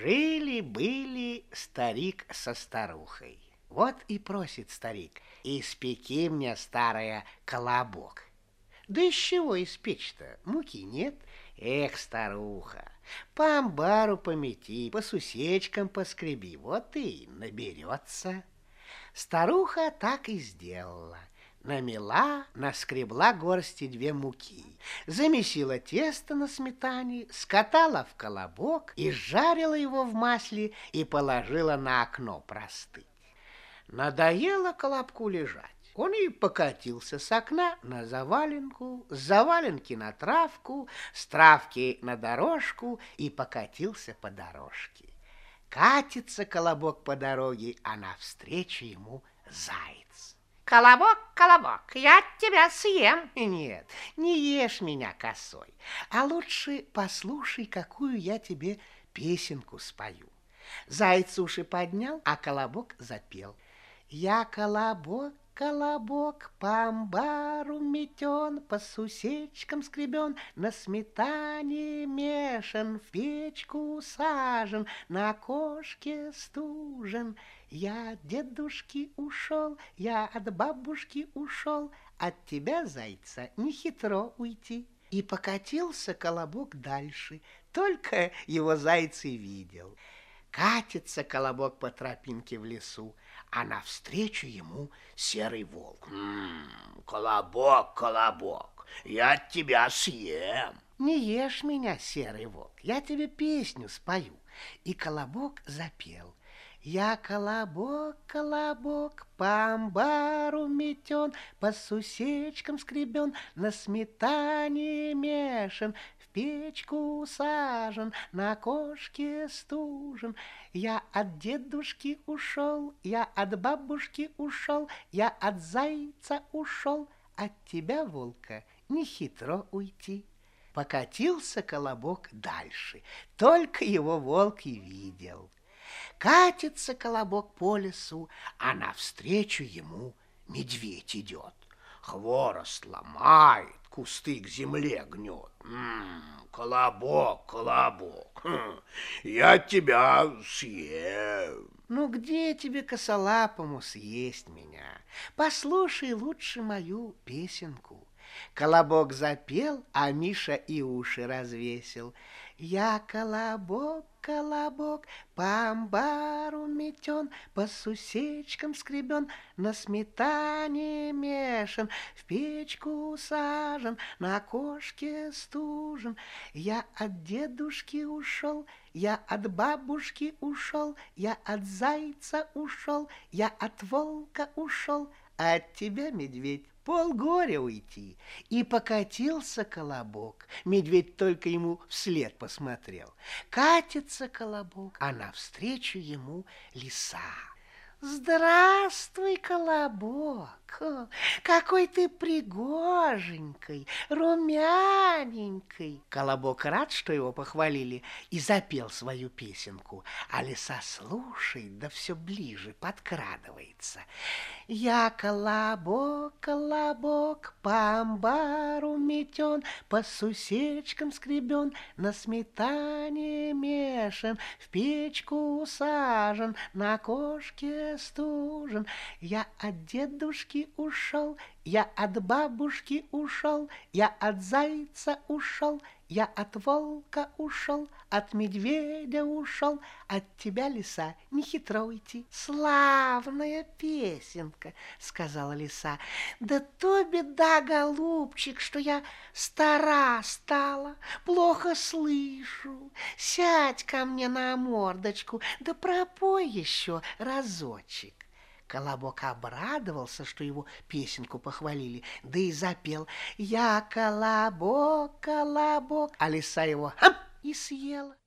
Жили-были старик со старухой. Вот и просит старик: испеки мне, старая, колобок. Да из чего испечь-то? Муки нет. Эх, старуха, по амбару помети, по сусечкам поскреби, вот и наберется. Старуха так и сделала. Намела, наскребла горсти 2 муки, замесила тесто на сметане, скатала в колобок и жарила его в масле и положила на окно простыть. Надоело колобку лежать. Он и покатился с окна на заваленку, с заваленки на травку, с травки на дорожку и покатился по дорожке. Катится колобок по дороге, а навстречу ему заяц. Колобок, колобок, я тебя съем. Нет, не ешь меня косой, а лучше послушай, какую я тебе песенку спою. Заяц уши поднял, а колобок запел. Я колобок, колобок, по амбару метен, по сусечкам скребен, на сметане мешан, в печку сажен, на окошке стужен. Я от дедушки ушел, я от бабушки ушел, от тебя, зайца, не хитро уйти. И покатился колобок дальше, только его заяц и видел. Катится колобок по тропинке в лесу, а навстречу ему серый волк. Колобок, колобок, я от тебя съем. Не ешь меня, серый волк, я тебе песню спою. И колобок запел. Я колобок, колобок, по амбару метен, по сусечкам скребен, на сметане мешан, в печку сажен, на окошке стужен. Я от дедушки ушел, я от бабушки ушел, я от зайца ушел, от тебя, волка, не хитро уйти. Покатился колобок дальше, только его волк и видел. Катится колобок по лесу, а навстречу ему медведь идет. Хворост ломает, кусты к земле гнет. Колобок, колобок, я тебя съем. Ну где тебе, косолапому, съесть меня? Послушай лучше мою песенку. Колобок запел, а Миша и уши развесил. Я колобок, колобок, по амбару метен, по сусечкам скребен, на сметане мешан, в печку сажен, на окошке стужен. Я от дедушки ушел, я от бабушки ушел, я от зайца ушел, я от волка ушел, а от тебя, медведь, полгоря уйти. И покатился колобок. Медведь только ему вслед посмотрел. Катится колобок, а навстречу ему лиса. Здравствуй, колобок, какой ты пригоженький, румяненький. Колобок рад, что его похвалили, и запел свою песенку, а лиса слушает, да все ближе подкрадывается. Я колобок, колобок, по амбару метен, по сусечкам скребен, на сметане мешан, в печку сажен, на окошке стужен. Я от дедушки ушел, я от бабушки ушел, я от зайца ушел, я от волка ушел, от медведя ушел, от тебя, лиса, не хитро уйти. Славная песенка, сказала лиса. Да то беда, голубчик, что я стара стала, плохо слышу. Сядь ко мне на мордочку, да пропой еще разочек. Колобок обрадовался, что его песенку похвалили, да и запел. Я колобок, колобок, а лиса его и съела.